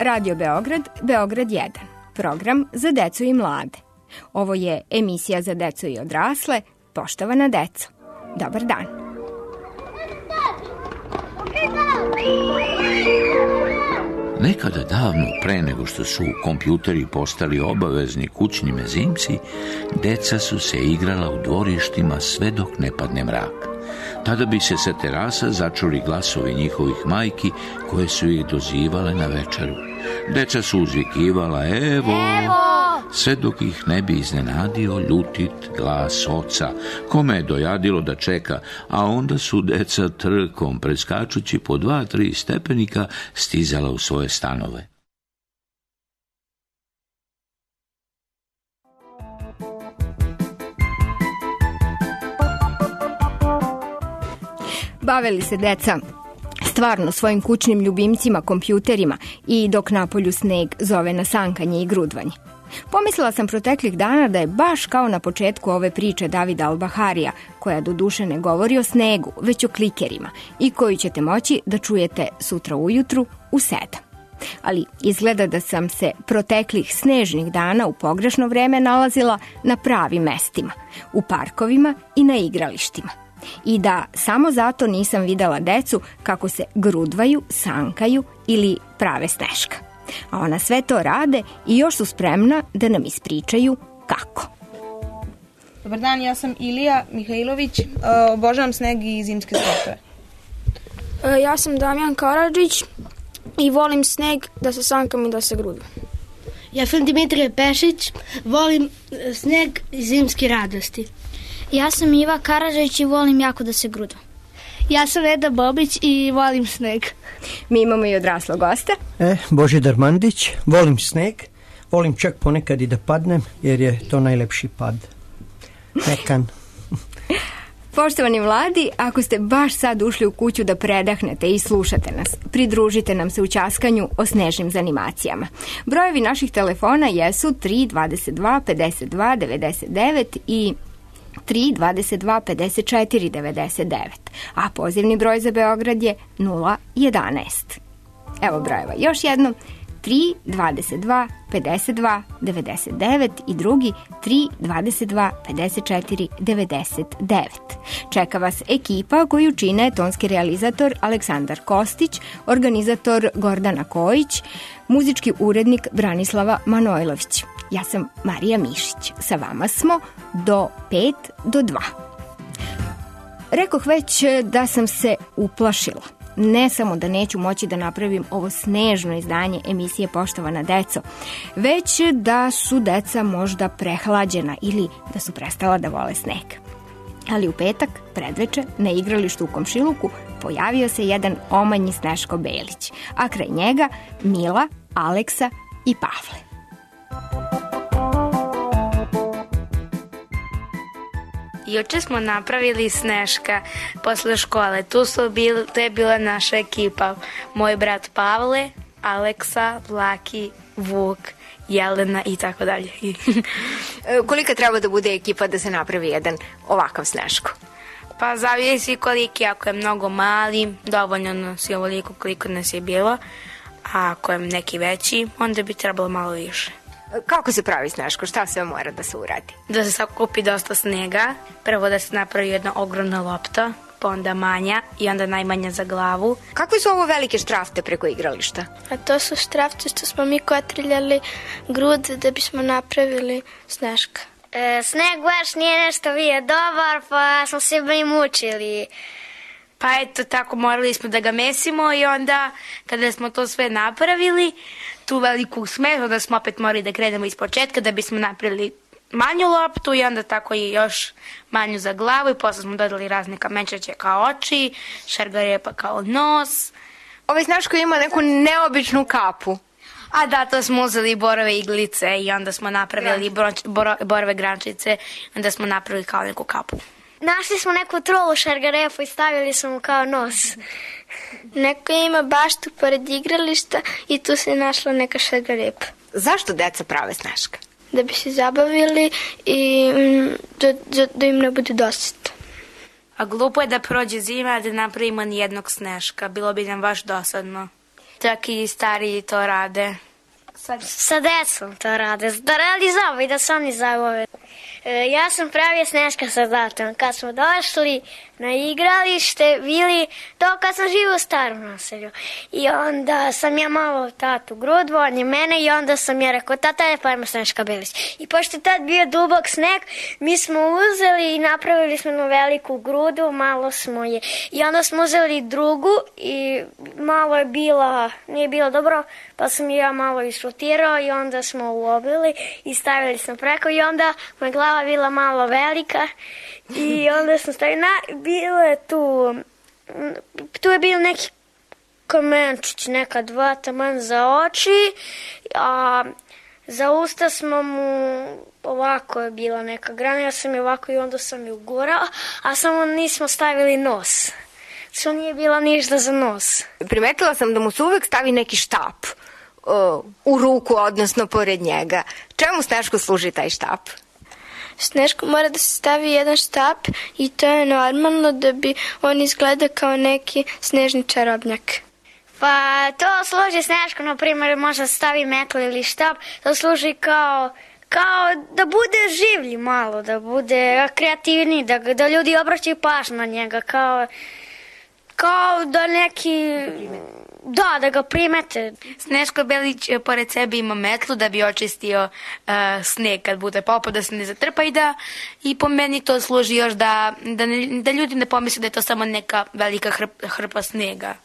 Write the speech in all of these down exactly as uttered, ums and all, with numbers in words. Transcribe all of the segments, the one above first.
Radio Beograd, Beograd jedan, program za decu i mlade. Ovo je emisija za decu i odrasle, poštovana deco. Dobar dan. Nekada davno, pre nego što su kompjuteri postali obavezni kućni mezimci, deca su se igrala u dvorištima sve dok ne padne mrak. Tada bi se sa terasa začuli glasovi njihovih majki koje su ih dozivale na večeru. Deca su uzvikivala evo, evo, sve dok ih ne bi iznenadio ljutit glas oca, kome je dojadilo da čeka, a onda su deca trkom, preskačući po dva, tri stepenika, stizala u svoje stanove. Bavili se deca stvarno svojim kućnim ljubimcima, kompjuterima i dok napolju sneg zove na sankanje i grudvanje. Pomislila sam proteklih dana da je baš kao na početku ove priče Davida Albaharija, koja do duše ne govori o snegu, već o klikerima i koju ćete moći da čujete sutra ujutru u sedam. Ali izgleda da sam se proteklih snežnih dana u pogrešno vreme nalazila na pravim mestima, u parkovima i na igralištima. I da samo zato nisam videla decu kako se grudvaju, sankaju ili prave sneška. A ona sve to rade i još su spremna da nam ispričaju kako. Dobar dan, ja sam Ilija Mihajlović, obožavam sneg i zimske sportove. Ja sam Damjan Karadžić i volim sneg da se sankam i da se grudvam. Ja sam Dimitrije Pešić, volim sneg i zimske radosti. Ja sam Iva Karadžić i volim jako da se grudvam. Ja sam Eda Bobić i volim sneg. Mi imamo i odraslog gosta. E, Božidar Mandić, volim sneg, volim čak ponekad i da padnem, jer je to najlepši pad. Mekan. Poštovani mladi, ako ste baš sad ušli u kuću da predahnete i slušate nas, pridružite nam se u ćaskanju o snežnim zanimacijama. Brojevi naših telefona jesu tri dvadeset dva pedeset dva devedeset devet i tri dvadeset dva pedeset četiri devedeset devet, a pozivni broj za Beograd je nula jedanaest. Evo brojeva još jednom, tri dvadeset dva pedeset dva devedeset devet i drugi tri dvadeset dva pedeset četiri devedeset devet. Čeka vas ekipa koju čine tonski realizator Aleksandar Kostić, organizator Gordana Kojić, muzički urednik Branislava Manojlović. Ja sam Marija Mišić. Sa vama smo do pet do dva. Rekoh već da sam se uplašila. Ne samo da neću moći da napravim ovo snežno izdanje emisije Poštovana deco, već da su deca možda prehlađena ili da su prestala da vole sneg. Ali u petak, predveče, na igralištu u komšiluku pojavio se jedan omanji Sneško Belić, a kraj njega Mila, Aleksa i Pavle. Juče smo napravili sneška posle škole. Tu su bil, to je bila naša ekipa. Moj brat Pavle, Aleksa, Vlaki, Vuk, Jelena i tako dalje. Kolika treba da bude ekipa da se napravi jedan ovakav sneško? Pa zavisi koliki. Ako je mnogo mali, dovoljno nas je ovoliko koliko nas je bilo. A ako je neki veći, onda bi trebalo malo više. Kako se pravi sneško? Šta sve mora da se uradi? Da se sakupi dosta snega. Prvo da se napravi jedna ogromna lopta, pa onda manja i onda najmanja za glavu. Kakve su ovo velike štrafte preko igrališta? A to su štrafte što smo mi kotriljali grud da bismo napravili sneška. E, sneg baš nije nešto bio dobar, pa smo se mi mučili. Pa eto tako, morali smo da ga mesimo i onda kada smo to sve napravili, tu veliku smežu, da smo opet morali da krenemo iz početka da bismo napravili manju loptu i onda tako i još manju za glavu i posle smo dodali razne kamenčiće kao oči, šargarepa kao nos. Ovaj sneško ima neku neobičnu kapu. A da, to smo uzeli borove iglice i onda smo napravili broč, boro, borove grančice, onda smo napravili kao neku kapu. Našli smo neku trolu šargarepu i stavili smo mu kao nos. Neko ima baštu pored igrališta i tu se našla neka šargarepa. Zašto deca prave sneška? Da bi se zabavili i da, da, da im ne bude dosadno. A glupo je da prođe zima da napravimo ni jednog sneška. Bilo bi nam baš dosadno. čak i stariji to rade. Sa decom to rade, da realizavaju i da se oni zabave. E, ja sam pravio Sneška sa tatom. Kad smo došli na igralište, bili to kad sam živio u starom naselju. I onda sam ja malo tatu grudvo, on je mene i onda sam ja rekao, tata je pa ima Sneška Belić. I pošto je tad bio dubok sneg, mi smo uzeli i napravili smo jednu veliku grudu, malo smo je. I onda smo uzeli drugu i malo je bila, nije bilo dobro, pa sam ja malo išutirao i onda smo uobili i stavili smo preko i onda moja glava bila malo velika i onda smo stavili na, bilo je tu, tu je bio neki kamenčić, neka dva taman za oči, a za usta smo mu, ovako je bila neka grana, ja sam je ovako i onda sam je ugurala, a samo nismo stavili nos. Što nije bilo ništa za nos. Primetila sam da mu se uvek stavi neki štap uh, u ruku, odnosno pored njega. Čemu Sneško služi taj štap? Sneško mora da se stavi jedan štap i to je normalno da bi on izgleda kao neki snežni čarobnjak. Pa to služi Sneško, na primjer, može stavi metlu ili štap, to služi kao, kao da bude življi malo, da bude kreativniji, da, da ljudi obraćaju pažnju na njega, kao... kao da neki, da, da ga primete. Sneško Belić pored sebe ima metlu da bi očistio uh, sneg kad bude popao, da se ne zatrpa i da i po meni to služi još da, da, ne, da ljudi ne pomisle da je to samo neka velika hrp, hrpa snega.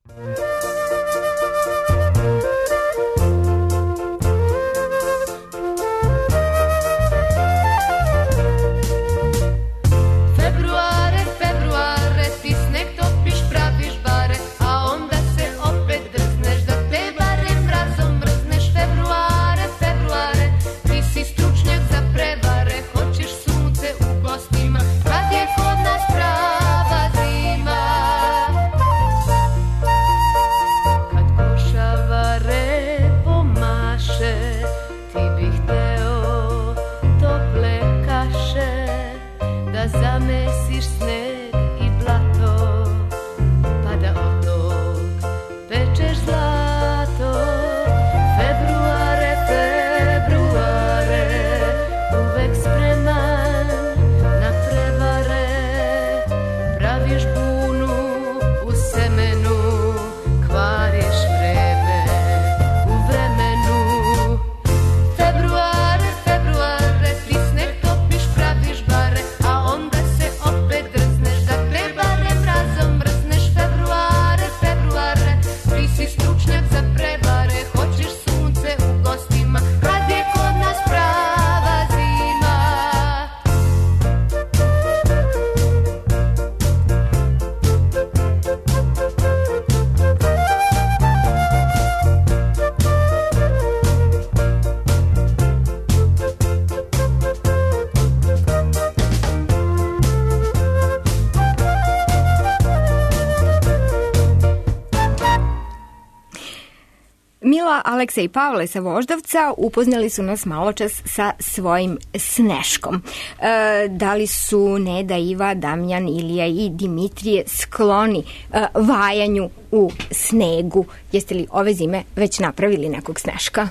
Mila, Aleksa i Pavle sa Voždovca upoznali su nas maločas sa svojim Sneškom. E, da li su Neda, Iva, Damjan, Ilija i Dimitrije skloni e, vajanju u snegu? Jeste li ove zime već napravili nekog Sneška?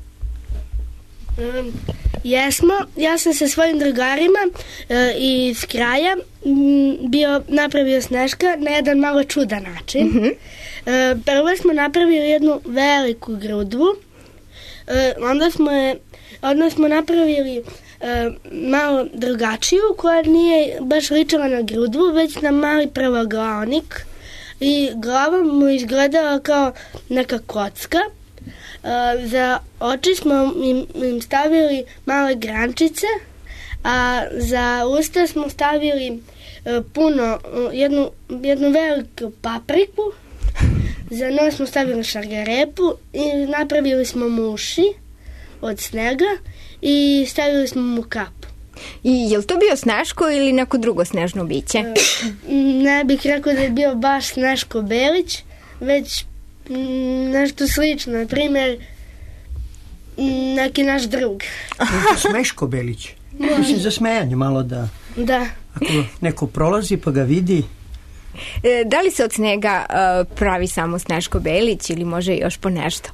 Um, jesmo. Ja sam sa svojim drugarima uh, iz kraja m, bio napravio Sneška na jedan malo čudan način. Mm-hmm. Uh, prvo smo napravili jednu veliku grudvu, uh, onda smo je, onda smo napravili uh, malo drugačiju koja nije baš ličila na grudvu, već na mali prvoglavnik i glava mu izgledala kao neka kocka. Uh, za oči smo im, im stavili male grančice, a za usta smo stavili uh, puno, uh, jednu, jednu veliku papriku, za nos smo stavili šargarepu i napravili smo mu uši od snega i stavili smo mu kapu. I je li to bio Sneško ili neko drugo snežno biće? Uh, ne bih rekao da je bio baš Sneško Belić, već nešto slično, na primjer neki naš drug. Sneško Belić. Mislim za smejanje malo da... Da. Ako neko prolazi pa ga vidi, E, da li se od snega uh, pravi samo Sneško Belić ili može još po nešto?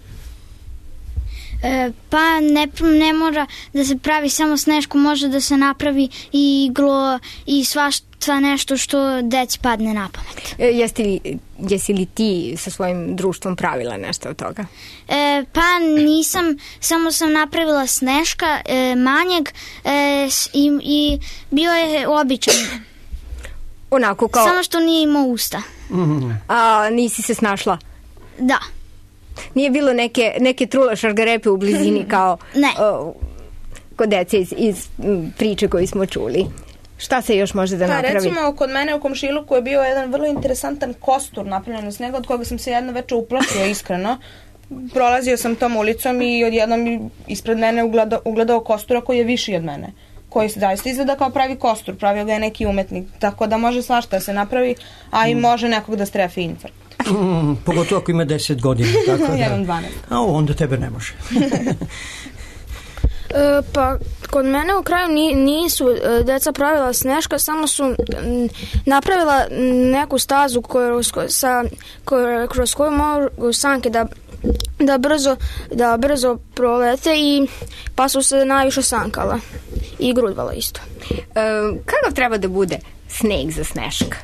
E, pa ne, ne mora da se pravi samo Sneško, može da se napravi i iglo i svašta nešto što deci padne na pamet. E, jesi, li, jesi li ti sa svojim društvom pravila nešto od toga? E, pa nisam, samo sam napravila Sneška e, manjeg e, i, i bio je običan. Onako kao... Samo što nije imao usta. A nisi se snašla? Da. Nije bilo neke, neke trule šargarepe u blizini kao ne. O, kod dece iz, iz priče koju smo čuli. Šta se još može da pa, napravi? Recimo, kod mene u komšiluku je bio jedan vrlo interesantan kostur napravljen iz njega, od koga sam se jedno večer uplatio iskreno. Prolazio sam tom ulicom i odjednom ispred mene ugledao, ugledao kostura koji je viši od mene, koji se zaista izgleda kao pravi kostur, pravio ga je neki umetnik, tako da može svašta da se napravi, a i može nekog da strefi infarkt. Mm, pogotovo ako ima deset godina. Tako da. Ja imam dvanaest. A onda tebe ne može. E, pa kod mene u kraju nisu deca pravila Sneška, samo su napravila neku stazu kroz, sa, kroz koju mogu sanke da, da, brzo, da brzo prolete i pa su se najviše sankala i grudvala isto. E, kakav treba da bude sneg za Sneška?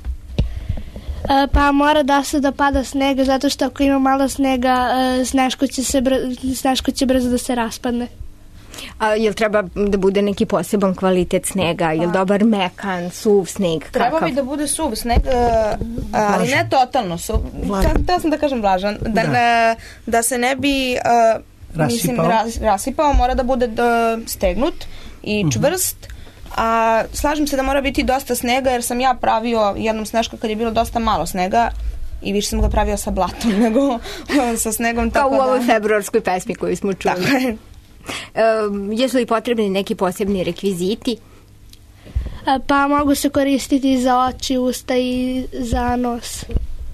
E, pa mora da se da pada snega, zato što ako ima malo snega, e, Sneško će, se br Sneško će brzo da se raspadne. A jel treba da bude neki poseban kvalitet snega? Jel dobar mekan, suv sneg? Treba kakav? bi da bude suv sneg, ali ne totalno suv. Htela sam da kažem vlažan. Da, da. Ne, da se ne bi uh, rasipao. Mislim, ras, rasipao, mora da bude da, stegnut i čvrst. A slažem se da mora biti dosta snega, jer sam ja pravio jednom Sneška kad je bilo dosta malo snega i više sam ga pravio sa blatom nego sa snegom. Kao tako u ovoj da... februarskoj pesmi koju smo čuli. Tako je. Um, jesu li potrebni neki posebni rekviziti? E, pa mogu se koristiti za oči, usta i za nos.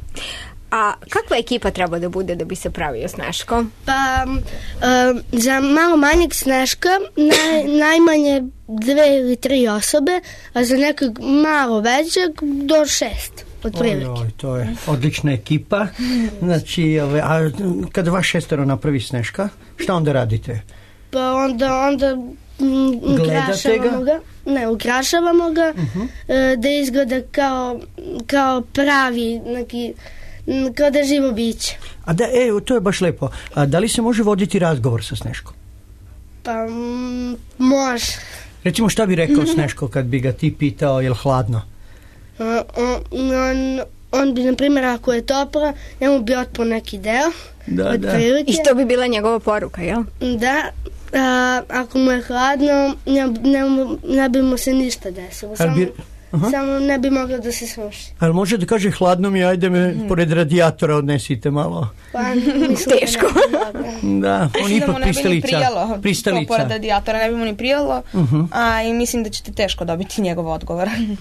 A kakva ekipa treba da bude da bi se pravio Sneško? Pa um, za malo manjeg Sneška naj, najmanje dve ili tri osobe, a za nekog malo većeg do šest. Oj, oj, to je odlična ekipa. Znači, ove, a kada vaš šestero napravi Sneška, šta onda radite? Pa onda, onda m, ukrašavamo ga. Ne, ukrašavamo ga uh-huh. e, da izgleda kao, kao pravi, neki, kao da je živo biće. A da, e, to je baš lepo. A da li se može voditi razgovor sa Sneškom? Pa, m, može. Recimo, šta bi rekao Sneško kad bi ga ti pitao, je li hladno? Uh, on, on, on bi, na primjer, ako je toplo, njemu bi otpao neki deo. Da, da. I što bi bila njegova poruka, jel? Da. A, ako mu je hladno, ne, ne, ne bi mu se ništa desilo. Samo, bi, samo ne bi moglo da se suši. Ali može da kaže hladno mi, ajde me hmm. pored radijatora odnesite malo. Pa, mislim teško. Da, da on ipak da pristalica. Prijalo, pristalica. Pored radijatora ne bi mu ni prijalo, uh-huh. a i mislim da ćete teško dobiti njegov odgovor. um,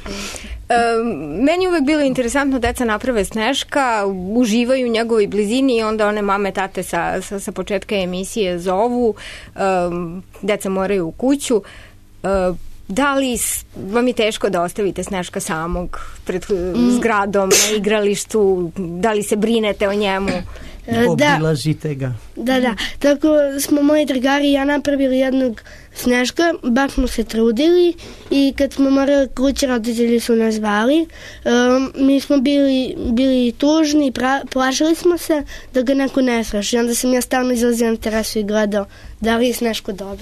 meni uvek bilo interesantno, deca naprave Sneška, uživaju u njegovoj blizini i onda one mame, tate sa, sa, sa početka emisije zovu, um, deca moraju u kuću. Uh, Da li vam je teško da ostavite Sneška samog pred mm. zgradom, na igralištu? Da li se brinete o njemu? Obilazite ga. Da, da. Tako smo moji drugari i ja napravili jednog Sneška, baš smo se trudili i kad smo morali kući, roditelji su nas zvali. Um, mi smo bili, bili tužni, pra, plašili smo se da ga neko ne straši. Onda sam ja stalno izlazila na terasu i gledao da li je Sneško dobro.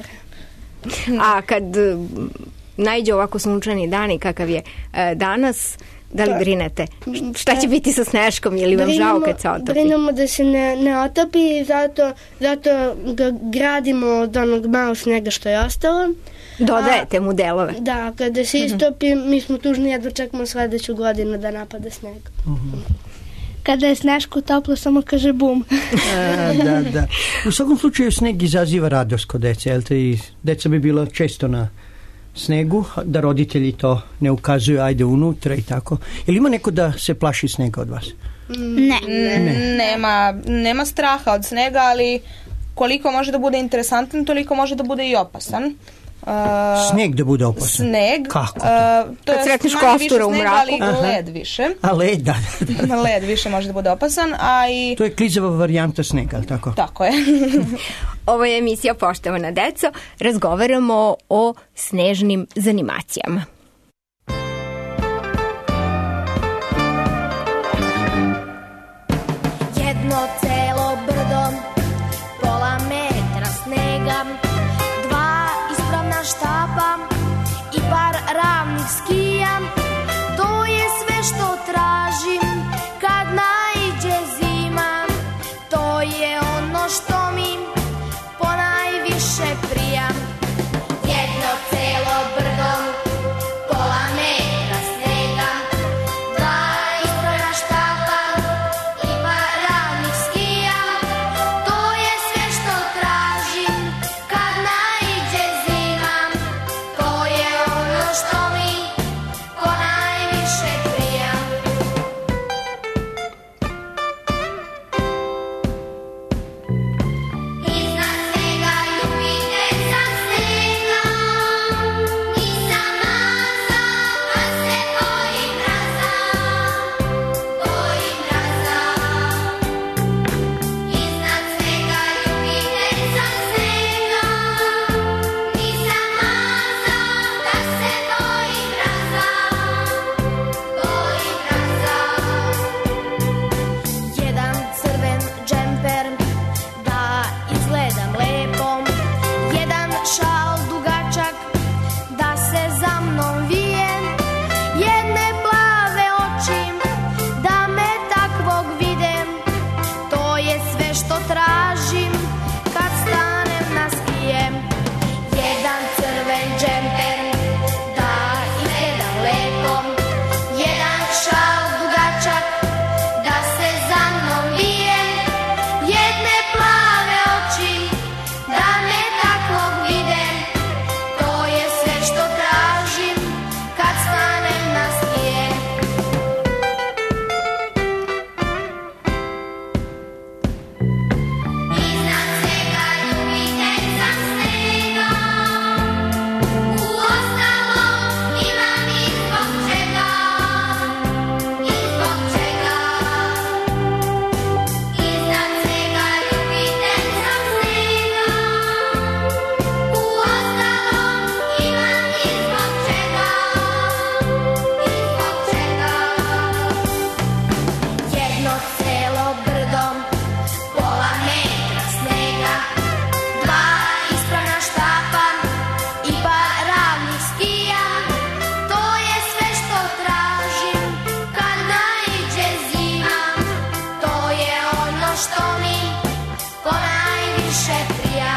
A kad najde ovako sunčani dani kakav je e, danas, da li brinete? Šta će biti sa Sneškom? Je li vam žao kad se otopi? Brinemo da se ne, ne otopi, zato, zato ga gradimo od onog malo snega što je ostalo. Dodajete mu delove? Da, kada se istopi, mi smo tužni, jedva čekamo sledeću godinu da napada sneg. Uh-huh. Kada je Sneško toplo, samo kaže bum. A, da, da. U svakom slučaju sneg izaziva radost kod dece, jel te? I deca bi bilo često na snegu, da roditelji to ne ukazuju, ajde unutra i tako. Ili ima neko da se plaši snega od vas? Ne. ne. Nema, nema straha od snega, ali koliko može da bude interesantan, toliko može da bude i opasan. Uh, sneg da bude opasan? Sneg. Kako to? Uh, to Kad sretniš kostura u mraku. Ali led više. A led, da. Led više može da bude opasan, a i... To je klizava varijanta snega, ali tako? Tako je. Ovo je emisija Poštovana deco. Razgovaramo o snežnim zanimacijama. Jedno celo brdo, pola metra snega, dva ispravna štapa i par ravnih skija. To je sve što tražim kad naiđe zima. To je ono što mi ponajviše prija. Jedno celo brdo, pola metra snega, dva ispravna štapa i par ravnih skija. To je sve što tražim kad naiđe zima. To je ono što mi ponajviše prija. Iznad snega ljubitelj sam snega, nisam maza, a se bojim mraza, bojim mraza. Iznad snega ljubitelj sam snega, nisam maza, da se bojim mraza, bojim mraza. Jedan crven džemper da izgledam lepo, jedan šal dugačak da se za mnom vije, jedne plave oči da me takvog videm. To je sve što tražim kad stanem na skije. Jedan crven džemper da izgledam lepo, jedan šal dugačak da se za mnom vije, jedne plave oči da me takvog videm. To je sve što tražim kad stanem na skije. Iznad svega ljubitelj sam snega, uostalom imam i zbog čega, i zbog čega. Iznad svega ljubitelj sam snega, uostalom imam i zbog čega, i zbog čega. Jedno celo brdo, pola metra snega, dva ispravna štapa i par ravnih skija. To je sve što tražim kad naiđe zima. To je ono što mi ponajviše prija.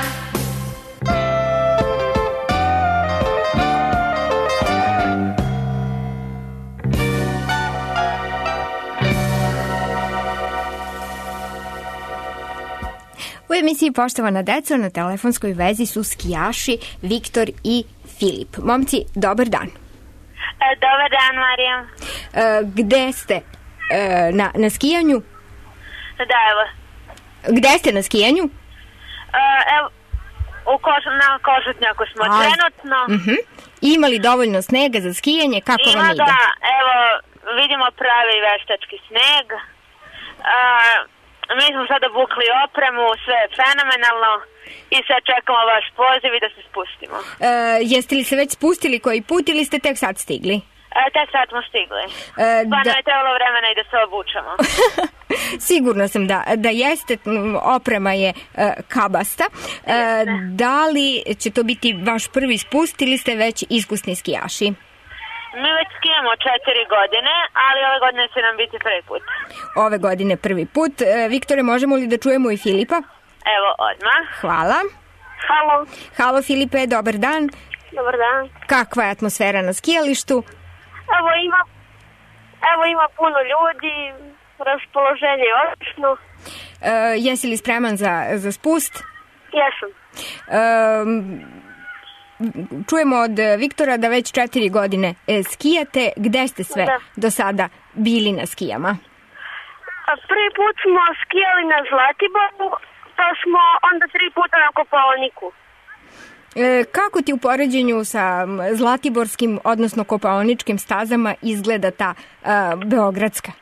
U emisiji Poštovana deco na telefonskoj vezi su skijaši Viktor i Filip. Momci, dobar dan. Dobar dan, Marija. E, gde ste? E, na, na skijanju? Da, evo. Gde ste na skijanju? E, evo, u koš, na Košutnjaku smo A, trenutno. Uh-huh. Ima li dovoljno snega za skijanje? Kako Ima vam ide? da, evo, vidimo pravi veštački sneg. E, mi smo sada bukli opremu, sve je fenomenalno i sad čekamo vaš poziv i da se spustimo. E, jeste li se već spustili koji put ili ste tek sad stigli? E, tek sad smo stigli. E, Pa da- nam je trebalo vremena i da se obučemo. Sigurno sam da, da jeste, m, oprema je e, kabasta. E, da li će to biti vaš prvi spust ili ste već iskusni skijaši? Mi već skijamo četiri godine, ali ove godine će nam biti prvi put. Ove godine prvi put. E, Viktore, možemo li da čujemo i Filipa? Evo, odmah. Hvala. Halo. Halo Filipe, dobar dan. Dobar dan. Kakva je atmosfera na skijalištu? Evo ima, evo ima puno ljudi, raspoloženje je odlično. E, jesi li spreman za, za spust? Jesam. E, čujemo od Viktora da već četiri godine e, skijate. Gde ste sve Da. do sada bili na skijama? A prvi put smo skijali na Zlatiboru, pa smo onda tri puta na Kopaoniku. E, kako ti u poređenju sa zlatiborskim, odnosno kopaoničkim stazama izgleda ta a, beogradska?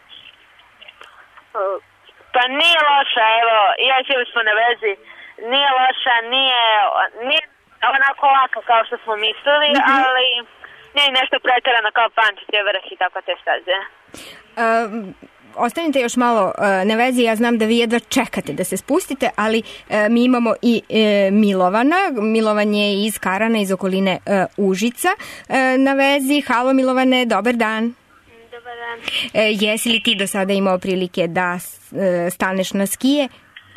Pa nije loša, evo, ja živim smo na vezi, nije loša, nije, nije onako laka kao što smo mislili, mm-hmm. ali nije nešto pretjerano kao Pančić, Vrh i tako te staze. Um, Ostanite još malo uh, na vezi, ja znam da vi jedva čekate da se spustite, ali uh, mi imamo i uh, Milovana. Milovan je iz Karana, iz okoline uh, Užica. Uh, na vezi, halo Milovane, dobar dan. Dobar dan. Uh, jesi li ti do sada imao prilike da uh, staneš na skije?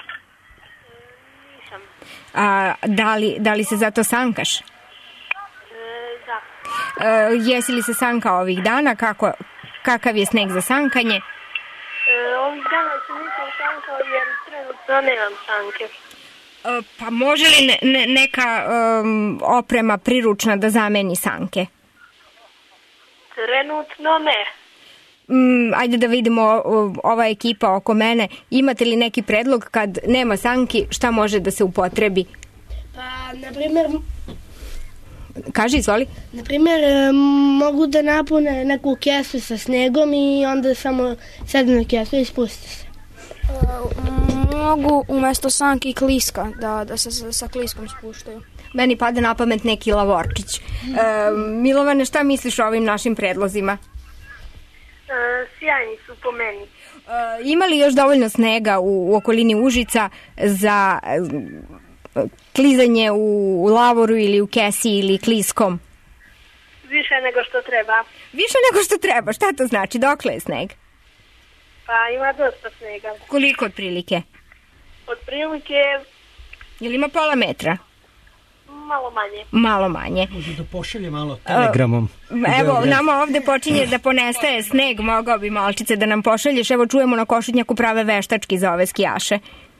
Nisam. A da li, da li se zato sankaš? E, da. Uh, jesi li se sankao ovih dana? Kako, kakav je sneg za sankanje? E, ovih dana se nisam sankao jer trenutno nemam sanke. Uh, pa može li ne, ne, neka um, oprema priručna da zameni sanke? Trenutno ne. Mm, ajde da vidimo uh, ova ekipa oko mene. Imate li neki predlog kad nema sanki, šta može da se upotrebi? Pa, na primjer... Kaži, izvoli. Na primjer, mogu da napune neku kesu sa snegom i onda samo sedem na kesu i spusti se. Uh, mogu umjesto sanki i kliska, da, da se sa, sa kliskom spuštaju. Meni pada na pamet neki lavorčić. Uh, Milovane, šta misliš o ovim našim predlozima? Uh, sjajni su po meni. Uh, ima li još dovoljno snega u, u okolini Užica za uh, klizanje u, u lavoru ili u kesi ili kliskom? Više nego što treba. Više nego što treba? Šta to znači? Dokle je sneg? Pa ima dosta snega. Koliko otprilike? Otprilike... Jel ima pola metra? Malo manje. Malo manje. Može da pošalje malo telegramom. Uh, evo, nama ovde počinje da ponestaje sneg, mogao bi malčice da nam pošalješ. Evo, čujemo na Košutnjaku prave veštački za ove skijaše.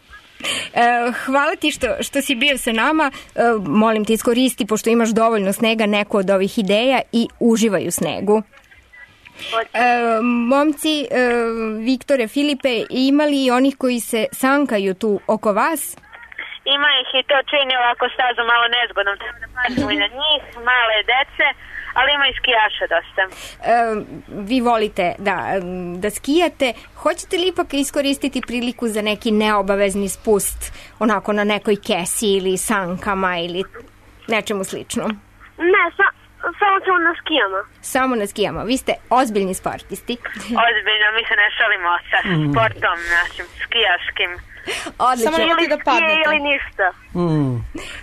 Uh, hvala ti što, što si bio sa nama. Uh, molim te, iskoristi, pošto imaš dovoljno snega, neku od ovih ideja i uživaj u snegu. E, momci, e, Viktore, Filipe, ima li onih koji se sankaju tu oko vas? Ima ih i to čini ovako stazu malo nezgodnom, treba da pazimo i na njih, male dece, ali ima i skijaša dosta. E, vi volite da, da skijate, hoćete li ipak iskoristiti priliku za neki neobavezni spust, onako na nekoj kesi ili sankama ili nečemu sličnom? Ne, sa, samo ćemo na skijama. Samo na skijama, vi ste ozbiljni sportisti. Ozbiljno, mi se ne šalimo sa sportom našim skijaškim. Odlično. Samo ili da padnete. Ili ništa. Mm.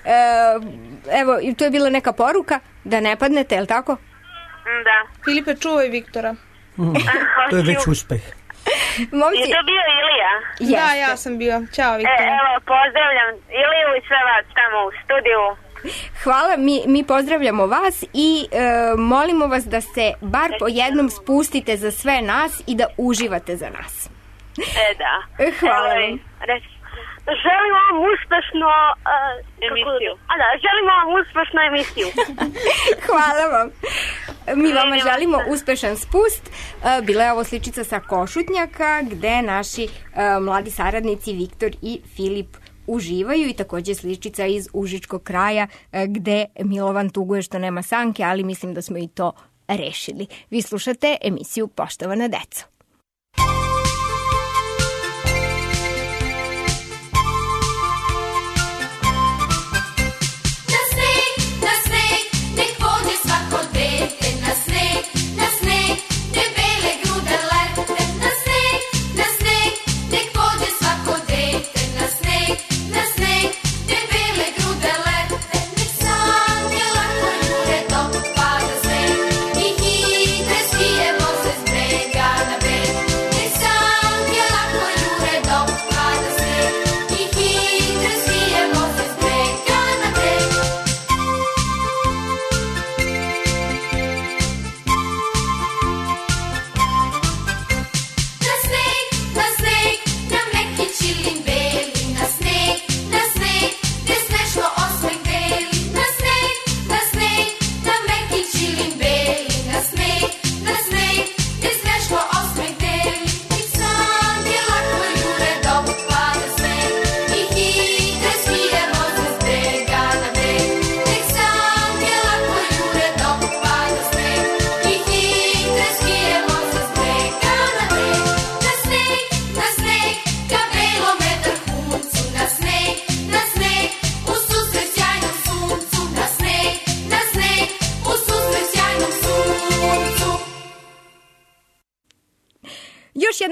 E, evo, to je bila neka poruka da ne padnete, je li tako? Da. Filipe, čuvaj Viktora. Mm. To je već uspeh. Momci... Je to bio Ilija? Jeste. Da, ja sam bio. Ćao, Viktor. E, evo, pozdravljam Iliju i sve vas tamo u studiju. Hvala, mi, mi pozdravljamo vas i e, molimo vas da se bar po jednom spustite za sve nas i da uživate za nas. E, da. Hvala vam. Želim vam uspešno uh, emisiju. A da, želim vam uspešnu emisiju. Hvala vam. Mi vama želimo uspešan spust. Bila je ovo sličica sa Košutnjaka gde naši uh, mladi saradnici Viktor i Filip uživaju i takođe sličica iz Užičkog kraja uh, gde Milovan tuguje što nema sanke, ali mislim da smo i to rešili. Vi slušate emisiju Poštovana deco. Na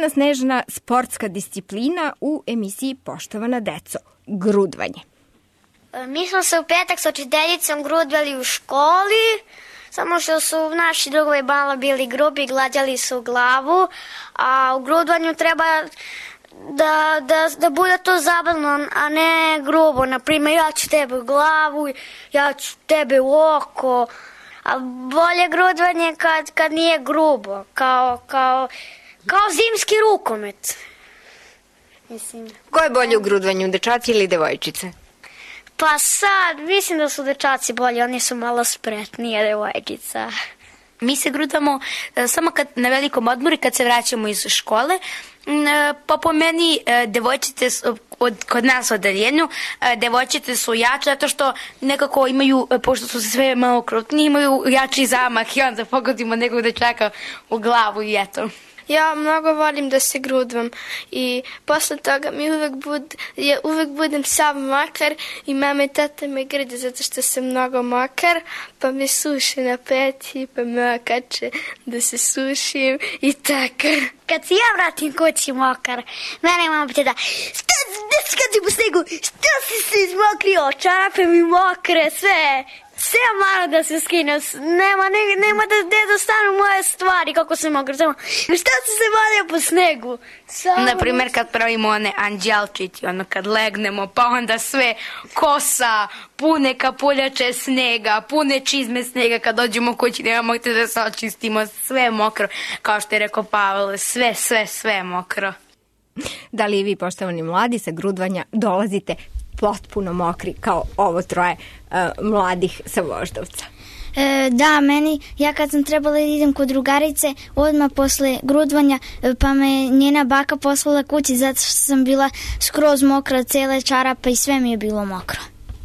jedna snežna sportska disciplina u emisiji Poštovana deco, grudvanje. Mi smo se u petak sa učiteljicom grudvali u školi, samo što su naši drugovi malo bili grubi, glađali su glavu, a u grudvanju treba da, da, da bude to zabavno, a ne grubo. Naprimjer, ja ću tebe u glavu, ja ću tebe u oko, a bolje grudvanje kad, kad nije grubo, kao, kao, kao zimski rukomet. Mislim. Ko je bolje u grudvanju, dečaci ili devojčice? Pa sad, mislim da su dečaci bolji, oni su malo spretnije, devojčica. Mi se grudvamo e, samo kad, na velikom odmoru kad se vraćamo iz škole, e, pa po meni e, devojčice su, od, kod nas u odeljenju, e, devojčice su jače zato što nekako imaju, e, pošto su sve malo krupniji, imaju jači zamah i onda pogodimo nekog dečaka u glavu i eto. Ja mnogo volim da se grudvam i posle toga mi uvek, bud, ja uvek budem sav mokar i mama i tata me grde zato što sam mnogo mokar, pa me suše na peti, pa me okače da se sušim i tako. Kad se ja vratim kući mokar, mene mama pita da šta si kad si po snegu, šta si se izmokrio, čarape mi mokre, sve. Sve malo da se skine, nema, ne, nema da, da stanu moje stvari kako se mogu. Samo, šta si se valio po snegu? Samo... Naprimjer kad pravimo one anđelčići, ono kad legnemo, pa onda sve kosa, pune kapuljače snega, pune čizme snega, kad dođemo kući nemamo gde da se očistimo, sve mokro, kao što je rekao Pavel, sve, sve, sve mokro. Da li vi, poštovani mladi, sa grudvanja dolazite potpuno mokri kao ovo troje uh, mladih sa Voždovca? E, da, meni, ja kad sam trebala da idem kod drugarice, odmah posle grudvanja, pa me njena baka poslala kući zato što sam bila skroz mokra, cele čarape i sve mi je bilo mokro.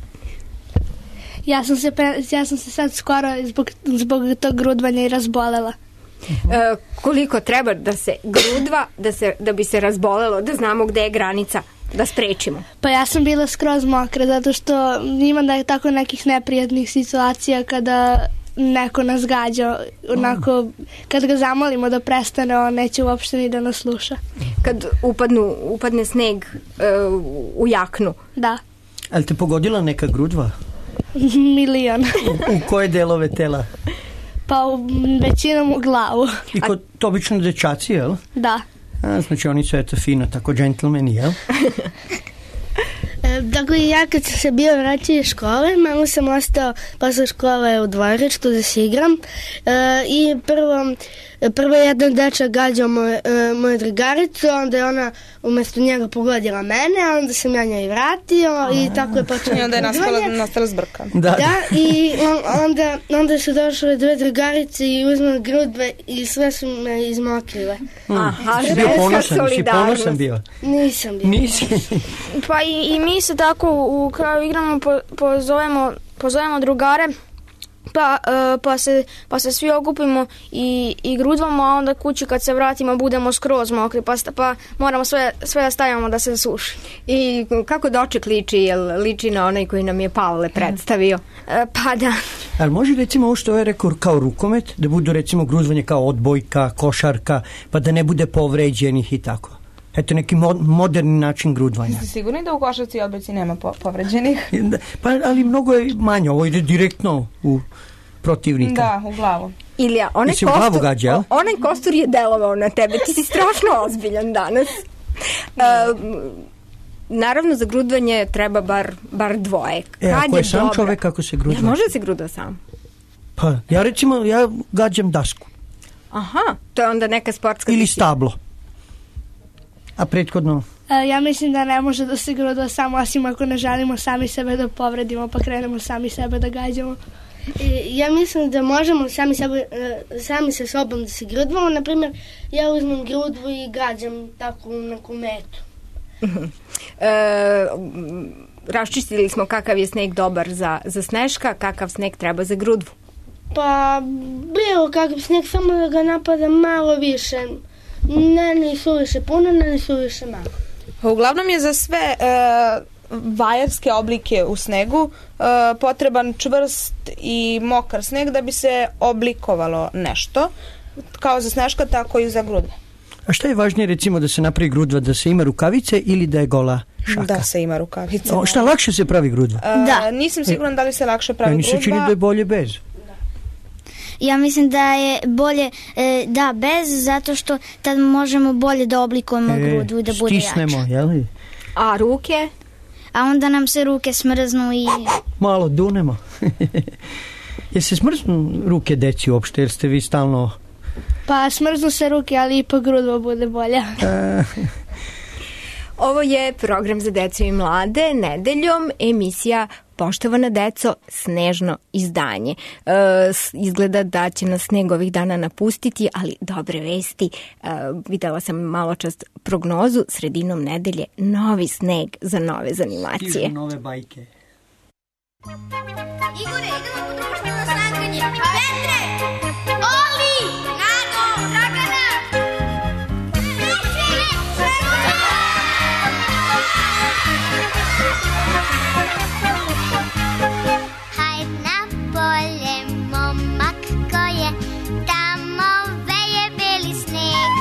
Ja sam se, pre, ja sam se sad skoro zbog, zbog tog grudvanja i razbolela. E, koliko treba da se grudva, da, se, da bi se razbolelo, da znamo gde je granica, da sprečimo? Pa ja sam bila skroz mokra zato što ima da je tako nekih neprijatnih situacija kada neko nas gađa, onako, kad ga zamolimo da prestane, on neće uopšte ni da nas sluša. Kad upadnu, upadne sneg uh, u jaknu? Da. Ali te pogodila neka grudva? Milion. u, u koje delove tela? Pa u, većinom u glavu. I kod to obično dečaci, jel? Da. A, znači oni su eto fino, tako džentlmeni, jel? Dakle, ja kad sam se bio vraćao iz škole, malo sam ostao posle škole u dvorištu da se igram e, i prvo, prvo jedan dečak gađao moju moj drugaricu, onda je ona umjesto njega pogodila mene, a onda sam ja njoj vratio i tako je počelo. I onda je nastala, nastala zbrka. Da, da i on, onda, onda su došle dve drugarice i uzmane grudve i sve su me izmokrile. Aha, si bio ponosan, si ponosan bio? Nisam bio. Nisi. Pa i, i mi se tako u kraju igramo, po, pozovemo, pozovemo drugare, pa, uh, pa, se, pa se svi okupimo i, i grudvamo, a onda kući kad se vratimo budemo skroz mokri, pa, pa moramo sve, sve da stavimo da se suši. I kako doček liči? Jel liči na onaj koji nam je Pavle predstavio? Uh, pa da. Ali može recimo ovo što je rekao kao rukomet, da budu recimo grudvanje kao odbojka, košarka, pa da ne bude povređenih i tako? Eto neki mo- moderni način grudvanja. Ste sigurni da u košarci i odbojci nema po- povređenih? Pa, ali mnogo je manje, ovo ide direktno u protivnika. Da, u glavu. Ilija, onaj kostur, gađa, onaj kostur je delovao na tebe, ti si strašno ozbiljan danas. Uh, naravno za grudvanje treba bar, bar dvoje. Kad e, ako je, je sam dobra, čovek kako se grudva? Ja, može da se grudva sam? Pa ja recimo, ja gađam dasku. Aha, to je onda neka sportska... Ili stablo. A prethodno? E, ja mislim da ne može da se grudva samo, osim ako ne želimo sami sebe da povredimo, pa krenemo sami sebe da gađamo. E, ja mislim da možemo sami, sebe, sami sa sobom da se grudvamo. Naprimjer, ja uzmem grudvu i gađam tako u neku metu. e, raščistili smo kakav je sneg dobar za, za Sneška, kakav sneg treba za grudvu. Pa bilo kakav sneg, samo da ga napada malo više. Ne, ni suviše puno, ne, ni suviše malo. Uglavnom je za sve e, vajarske oblike u snegu e, potreban čvrst i mokar sneg da bi se oblikovalo nešto. Kao za Sneška, tako i za grudve. A šta je važnije, recimo, da se napravi grudva, da se ima rukavice ili da je gola šaka? Da se ima rukavice. O, šta lakše se pravi grudva? Uh, da. Nisam sigurna da li se lakše pravi Meni grudva. se čini da je bolje bez. Ja mislim da je bolje e, da bez, zato što tad možemo bolje da oblikujemo e, grudvu i da bude jača. Stisnemo, jel? A ruke? A onda nam se ruke smrznu i... Malo dunemo. Je se smrznu ruke deci uopšte, jer ste vi stalno... Pa smrznu se ruke, ali ipak grudva bude bolja. Ovo je program za decu i mlade, nedeljom, emisija Poštovana deco, snežno izdanje. E, izgleda da će nas sneg ovih dana napustiti, ali dobre vesti. E, videla sam malo čas prognozu, sredinom nedelje novi sneg za nove zanimacije. Stižu nove bajke. Igore, idemo po društveno snaganje. Petre! Oli! Nado! Dragana! Hajd na polje, momak ko je, tamo veje beli sneg.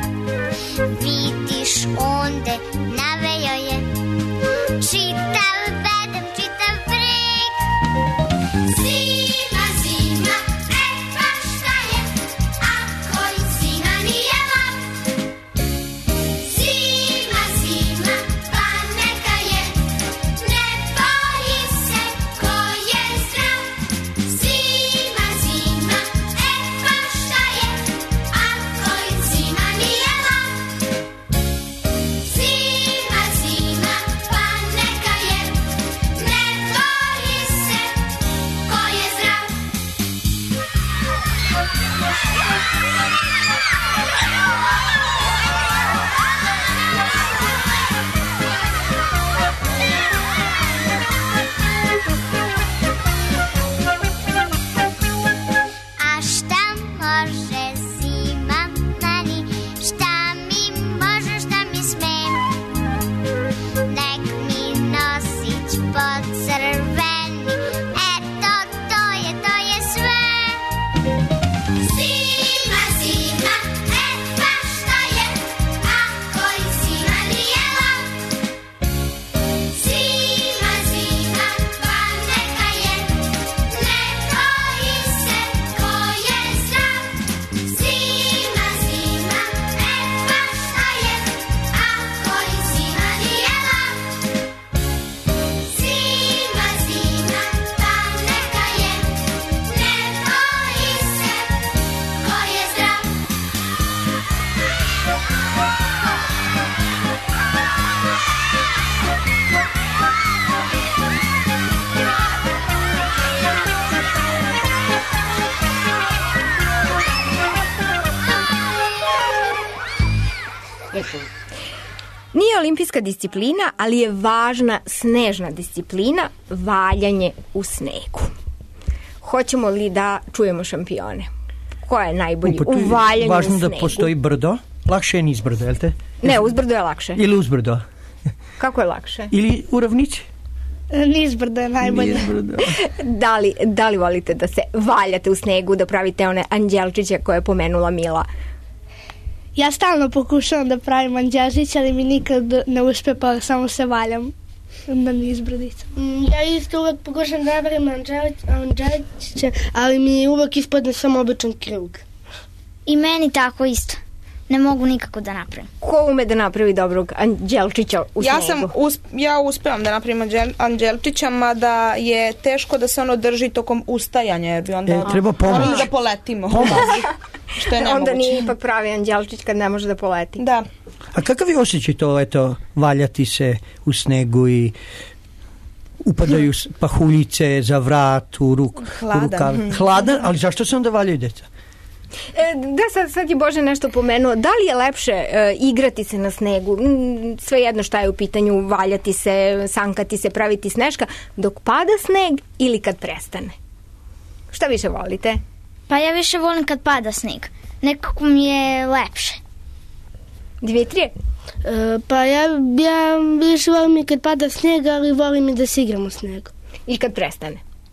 Vidiš onde navejo je, čitav bedem, čitav breg. Zima, zima, e pa šta je, ako i zima nije lak. Zima, zima, pa neka je, ne boji se ko je zdrav. Zima, zima, e pa šta je, ako i zima nije lak. Zima, zima, pa neka je, ne boji se ko je zdrav. A šta može zima meni, šta mi može, šta mi sme? Nek mi nosić podcrveni, eto to je, to je sve. Zima, zima, e pa šta je, ako i zima nije lak. Zima, zima, pa neka je, ne boji se ko je zdrav. Zima, zima, e pa šta je, ako i zima nije lak. Zima, zima, pa neka je, ne boji se ko je zdrav. Nije olimpijska disciplina, ali je važna snežna disciplina, valjanje u snegu. Hoćemo li da čujemo šampione? Ko je najbolji Pa tu je u valjanju važno u snegu? da postoji brdo, lakše je niz brdo, jel te? Ne, uzbrdo je lakše. Ili uzbrdo. Kako je lakše? Ili u ravnici. Nizbrdo je najbolje. Nizbrdo. Da li, da li volite da se valjate u snegu, da pravite one anđelčiće koje je pomenula Mila? Ja stalno pokušavam da pravim anđelčić, ali mi nikad ne uspe, pa samo se valjam na nizbrdicu. Ja isto uvek pokušam da napravim anđelčiće, ali mi uvek ispadne samo običan krug. I meni tako isto. Ne mogu nikako da napravim. Ko ume da napravi dobrog anđelčića u Ja snegu? sam usp, ja uspevam da napravim anđel, anđelčića, mada je teško da se ono drži tokom ustajanja, jer bi onda E, treba pomoć. morali da poletimo. Što je nemoguće. Onda nije ipak pravi anđelčić kad ne može da poleti. Da. A kakav je osjećaj to, eto, valjati se u snegu i upadaju s- pahuljice za vrat, u, ruk, Hladan. u rukav? Hladan, ali zašto se onda valjaju deca? E, da, sad, sad je Bože nešto pomenuo. Da li je lepše e, igrati se na snegu? Mm, sve jedno šta je u pitanju, valjati se, sankati se, praviti sneška, dok pada sneg ili kad prestane? Šta više volite? Pa ja više volim kad pada sneg. Nekako mi je lepše. Dimitrije? E, pa ja, ja više volim i kad pada sneg, ali volim i da se igram u snegu. I kad prestane?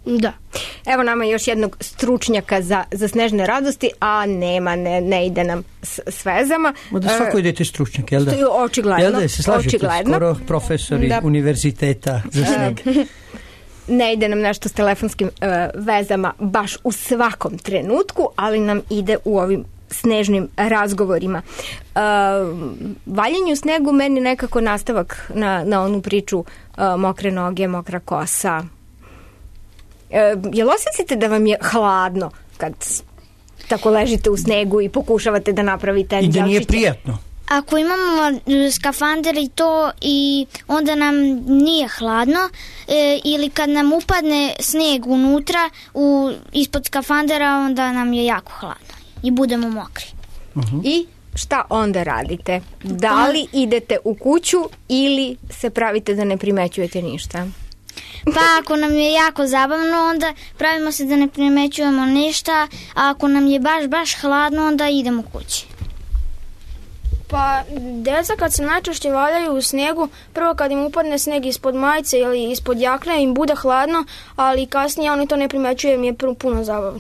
Da. Evo nama još jednog stručnjaka za, za snežne radosti, a nema, ne, ne ide nam s, s vezama. Da svako idete stručnjak, jel da? Očigledno. Jel da, se slažete, očigledno. Skoro profesori da. Univerziteta za sneg. Ne ide nam nešto s telefonskim uh, vezama baš u svakom trenutku, ali nam ide u ovim snežnim razgovorima. Uh, valjenje u snegu meni nekako nastavak na, na onu priču uh, mokre noge, mokra kosa. Uh, jel osjećate da vam je hladno kad tako ležite u snegu i pokušavate da napravite i da nije prijatno? Ako imamo skafander i to i onda nam nije hladno e, ili kad nam upadne sneg unutra u, ispod skafandera, onda nam je jako hladno i budemo mokri. Uh-huh. I šta onda radite? Da li idete u kuću ili se pravite da ne primećujete ništa? Pa ako nam je jako zabavno, onda pravimo se da ne primećujemo ništa, a ako nam je baš, baš hladno, onda idemo kući. Pa, deca kad se najčešće valjaju u snegu, prvo kad im upadne sneg ispod majice ili ispod jakne, im bude hladno, ali kasnije oni to ne primećuju jer mi je puno zabavno.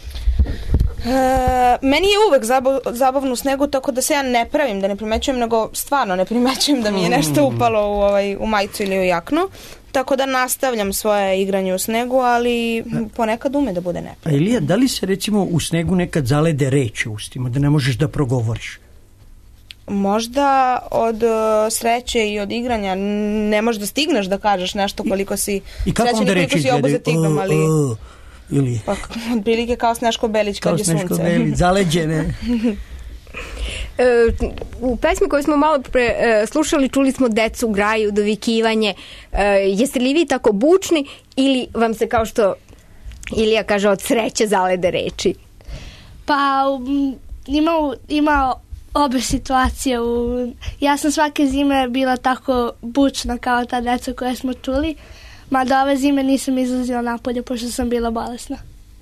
E, meni je uvek zabav, zabavno u snegu, tako da se ja ne pravim da ne primećujem, nego stvarno ne primećujem da mi je nešto upalo u, ovaj, u majicu ili u jaknu. Tako da nastavljam svoje igranje u snegu, ali ponekad ume da bude ne. A Ilija, da li se recimo u snegu nekad zalede reči u ustima, da ne možeš da progovoriš? Možda od uh, sreće i od igranja ne možeš da stigneš da kažeš nešto koliko si srećen i koliko si obuzet igrom, ali uh, uh, ili... pa otprilike kao Sneško Belić kad je sunce. Kao Sneško Belić, zaleđene. E, u pesmi koju smo malo pre e, slušali, čuli smo decu, graju, dovikivanje. E, jeste li vi tako bučni ili vam se, kao što Ilija kaže, od sreće zalede reči? Pa ima, ima obe situacije. Ja sam svake zime bila tako bučna kao ta deca koje smo čuli, mada ove zime nisam izlazila napolje pošto sam bila bolesna.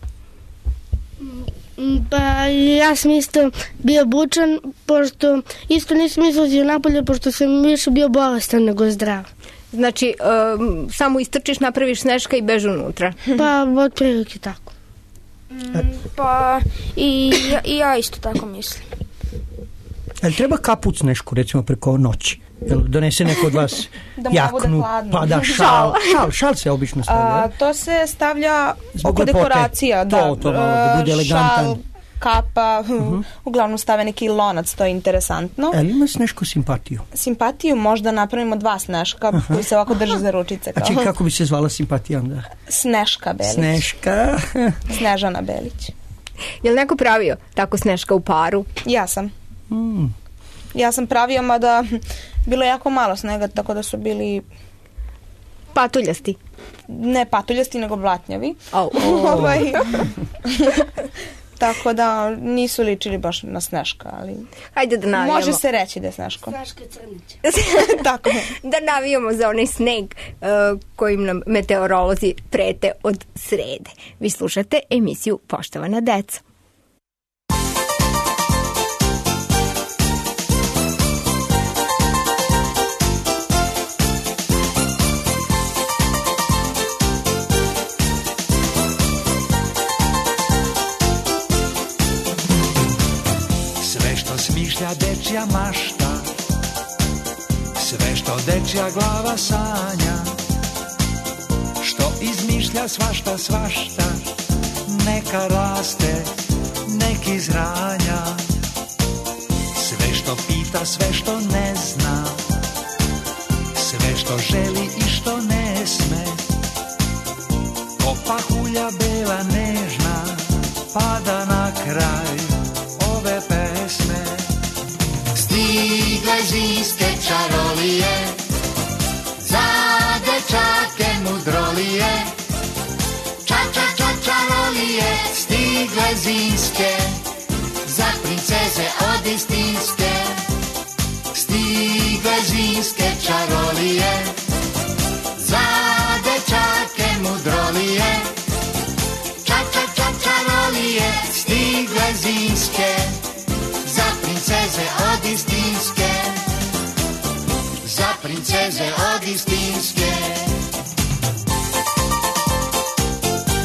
Pa ja sam isto bio bučan, pošto isto nisam izlazio napolje, pošto sam više bio bolestan nego zdrav. Znači, um, samo istrčiš, napraviš sneška i bež unutra. Pa, od prilike tako. Mm, pa, i ja, i ja isto tako mislim. Ali treba kaput snešku, recimo, preko noći? Jel donese neko od vas da jaknu, pa da šal, šal, šal se obično stavlja. A, to se stavlja zbog oko dekoracija, to, da, to malo da bude elegantan. Šal, kapa, uh-huh. uglavnom stave neki lonac, to je interesantno. Ali ima sneško simpatiju? Simpatiju možda napravimo dva sneška, uh-huh. koji se ovako drži za ručice. Kao. A či kako bi se zvala simpatija onda? Sneška Belić. Sneška. Snežana Belić. Je li neko pravio tako sneška u paru? Ja sam. Mm. Ja sam pravio, mada bilo jako malo snega, tako da su bili patuljasti. Ne patuljasti, nego blatnjavi. Oh. Oh. ovaj. Tako da nisu ličili baš na sneška, ali hajde da navijamo. Može se reći da je sneško. Sneška crnić. Tako. Da navijamo za onaj sneg uh, kojim nam meteorolozi prete od srede. Vi slušate emisiju Poštovana deca. Smišlja dečja mašta, sve što dečja glava sanja, što izmišlja svašta, svašta, neka raste, neki izranja. Sve što pita, sve što ne zna, sve što želi i što ne sme, ko pahulja bela nežna, pada na kraj ove pesme. Stigle zimske čarolije, za dečake mudrolije, ča ča ča čarolije, stigle zimske, za princeze odistinske. Stigle zimske čarolije, za dečake mudrolije, ča ča ča čarolije, stigle zimske, za princeze odistinske, za princeze odistinske.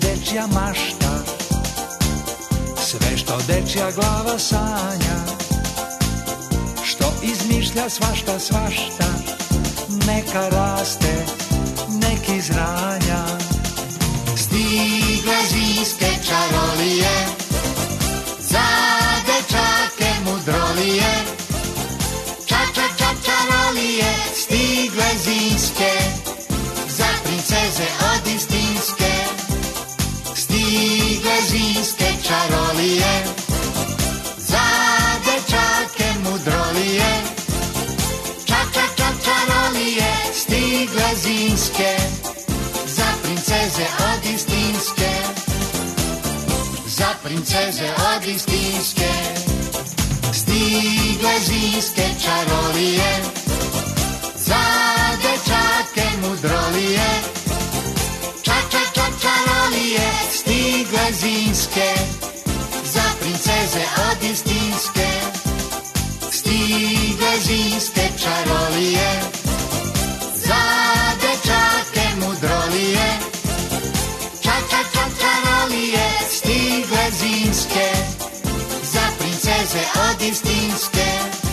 dečja mašta, sve što dečja glava sanja, što izmišlja svašta, svašta, neka raste, neki zranja. Stigle zimske čarolije, za dečake mudrolije, ča, ča, ča, čarolije, stigle zimske, za princeze od istinske. Stigle zimske čarolije, za dečake mudrolije, ča, ča, ča, čarolije, stigle zimske, za princeze od istinske, za princeze od istinske. Stigle zimske čarolije, za dečake mudrolije, ča, ča, ča, čarolije, stigle zimske, za princeze od istinske. Stigle zimske čarolije, za dečake mudrolije, ča, ča, ča, čarolije, stigle zimske, za princeze od istinske,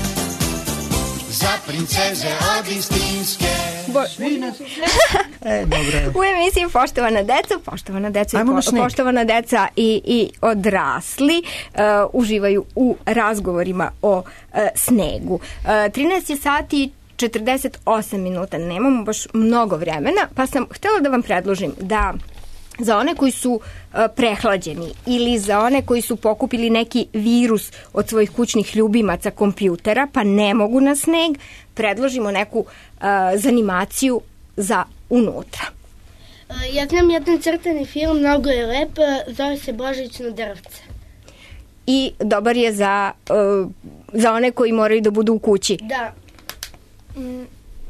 za princeze od istinske. Bo... E, dobro. U emisiji Poštovana deca, poštovana deca, i po, poštovana deca i, i odrasli uh, uživaju u razgovorima o uh, snegu. Uh, trinaest je sati četrdeset osam minuta, nemamo baš mnogo vremena, pa sam htjela da vam predložim da za one koji su uh, prehlađeni ili za one koji su pokupili neki virus od svojih kućnih ljubimaca kompjutera pa ne mogu na sneg, predložimo neku uh, zanimaciju za unutra. Ja znam jedan crtani film, mnogo je lep, zove se Božićno drvce. I dobar je za, uh, za one koji moraju da budu u kući. Da. Mm.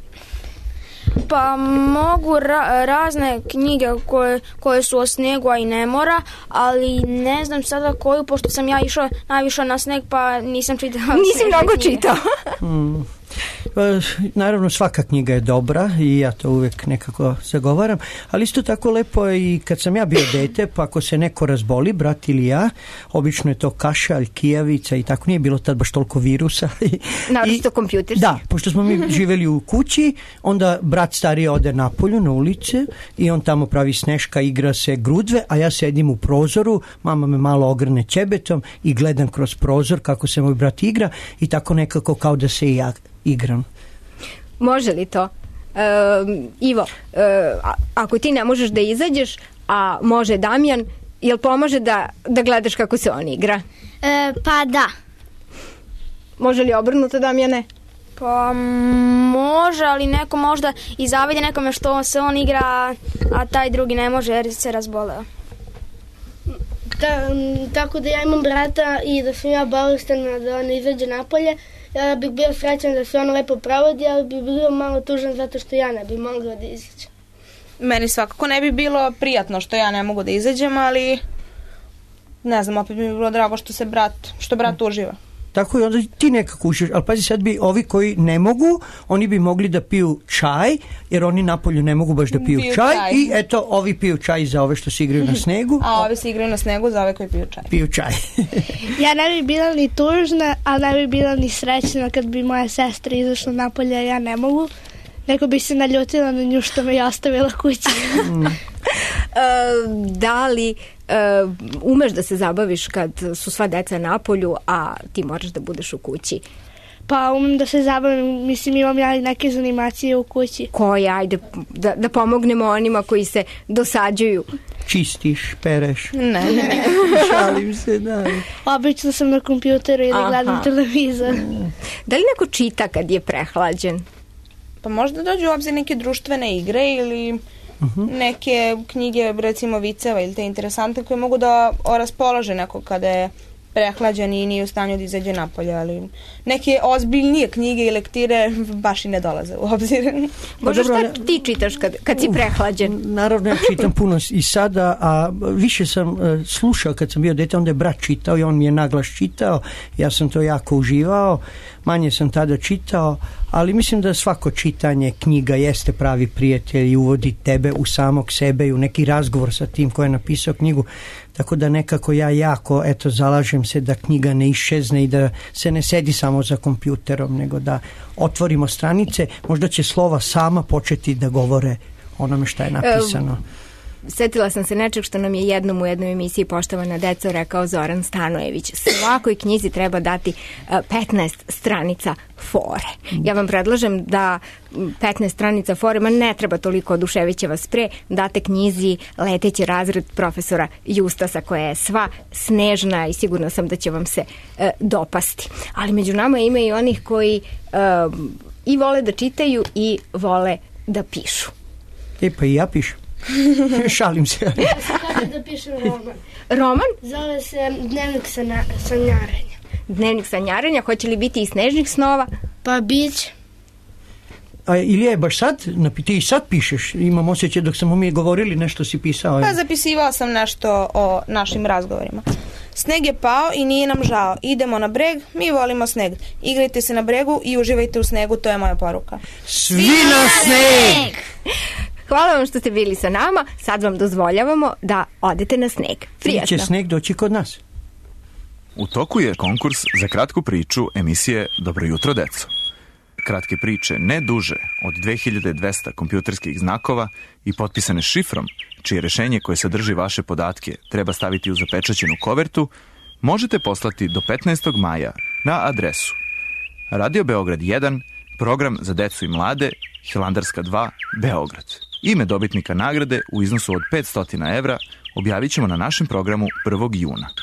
Pa mogu ra- razne knjige koje, koje su o snegu, a i ne mora, ali ne znam sada koju, pošto sam ja išla najviše na sneg, pa nisam čitala. Nisi mnogo čitao. mm. Naravno svaka knjiga je dobra i ja to uvijek nekako zagovaram, ali isto tako lepo je i kad sam ja bio dete, pa ako se neko razboli, brat ili ja, obično je to kašalj, kijavica i tako, nije bilo tad baš toliko virusa. Naravno kompjuterski. Da, pošto smo mi živjeli u kući, onda brat stariji ode napolju na ulice i on tamo pravi sneška, igra se grudve, a ja sedim u prozoru, mama me malo ogrne ćebetom i gledam kroz prozor kako se moj brat igra i tako nekako kao da se i ja igram. Može li to? E, Ivo, e, ako ti ne možeš da izađeš, a može Damjan, jel pomože da, da gledaš kako se on igra? E, pa da. Može li obrnuto, Damjane? Pa može, ali neko možda i zavide nekome što se on igra, a taj drugi ne može jer se razboleo. Ta, tako da ja imam brata i da sam ja bolestan da on izađe napolje, ja bih bio srećan da se on lepo provodi, ali bih bio malo tužan zato što ja ne bih mogla da izađem. Meni svakako ne bi bilo prijatno što ja ne mogu da izađem, ali ne znam, opet bi mi bilo drago što se brat, što brat uživa. Tako i onda ti nekako užiš, ali pazi, sad bi ovi koji ne mogu, oni bi mogli da piju čaj, jer oni napolju ne mogu baš da piju, piju čaj, čaj i eto, ovi piju čaj za ove što se igraju na snegu. A ovi se igraju na snegu za ove koji piju čaj. Piju čaj. Ja ne bi bila ni tužna, a ne bi bila ni srećna kad bi moja sestra izašla napolje, a ja ne mogu. Neko bi se naljutila na nju što me je ostavila kući. uh, da li uh, umeš da se zabaviš kad su sva deca napolju, a ti moraš da budeš u kući? Pa umem da se zabavim, mislim imam ja neke zanimacije u kući. Koje, ajde, da, da pomognemo onima koji se dosađuju. Čistiš, pereš. Ne, ne. Šalim se, da. Obično sam na kompjuteru ili Aha. gledam televizor. Da li neko čita kad je prehlađen? Pa možda dođu u obzir neke društvene igre ili uh-huh. neke knjige, recimo viceva ili te interesante koje mogu da raspolože neko kada je prehlađen i nije u stanju da izađe napolje, ali neke ozbiljnije knjige i lektire baš i ne dolaze u obzir. Možda šta ti čitaš kad, kad si prehlađen? Naravno, ja čitam puno i sada, a više sam uh, slušao kad sam bio dete, onda je brat čitao i on mi je naglas čitao, ja sam to jako uživao, manje sam tada čitao, ali mislim da svako čitanje knjiga jeste pravi prijatelj i uvodi tebe u samog sebe i u neki razgovor sa tim ko je napisao knjigu, tako da nekako ja jako eto zalažem se da knjiga ne iščezne i da se ne sedi samo za kompjuterom, nego da otvorimo stranice, možda će slova sama početi da govore onome šta je napisano. Setila sam se nečeg što nam je jednom u jednoj emisiji Poštovana deco rekao Zoran Stanojević. Svakoj knjizi treba dati petnaest stranica fore. Ja vam predlažem da petnaest stranica fore, ma ne treba toliko oduševiće vas pre, date knjizi Leteći razred profesora Justasa, koja je sva snežna i sigurna sam da će vam se e, dopasti. Ali među nama ima i onih koji e, i vole da čitaju i vole da pišu. E pa i ja pišem. Šalim se. Ja sam kada da pišem roman. Roman? Zove se Dnevnik sana, sanjarenja. Dnevnik sanjarenja, hoće li biti i snežnih snova? Pa bić. A Ilija je baš sad, ti i sad pišeš, imam osjećaj dok smo mi govorili nešto si pisao. Pa zapisivao sam nešto o našim razgovorima. Sneg je pao i nije nam žao. Idemo na breg, mi volimo sneg. Igrajte se na bregu i uživajte u snegu, to je moja poruka. Svi na sneg! Hvala vam što ste bili sa nama. Sad vam dozvoljavamo da odete na sneg. Prijatno. Će sneg doći kod nas. U toku je konkurs za kratku priču emisije Dobro jutro, deco. Kratke priče ne duže od dve hiljade dvesta kompjuterskih znakova i potpisane šifrom, čije rešenje koje sadrži vaše podatke treba staviti u zapečaćenu kovertu, možete poslati do petnaestog maja na adresu Radio Beograd jedan, program za decu i mlade, Hilandarska dva, Beograd. Ime dobitnika nagrade u iznosu od petsto evra objavit ćemo na našem programu prvog juna.